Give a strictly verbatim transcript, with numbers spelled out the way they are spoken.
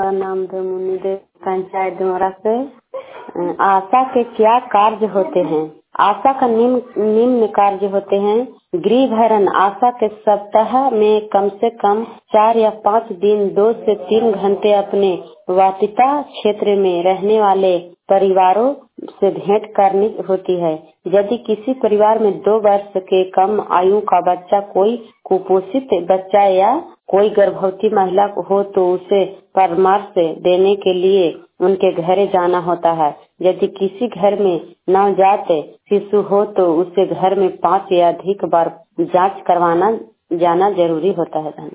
मेरा नाम धमुनी देवी, पंचायत द्वारा से। आशा के क्या कार्य होते हैं? आशा का निम्न निम्न कार्य होते हैं। गृह भरण आशा के सप्ताह में कम से कम चार या पाँच दिन दो से तीन घंटे अपने वाटिका क्षेत्र में रहने वाले परिवारों से भेंट करनी होती है। यदि किसी परिवार में दो वर्ष के कम आयु का बच्चा, कोई कुपोषित बच्चा या कोई गर्भवती महिला हो तो उसे परामर्श देने के लिए उनके घर जाना होता है। यदि किसी घर में नवजात शिशु हो तो उसे घर में पाँच या अधिक बार जांच करवाना जाना जरूरी होता है।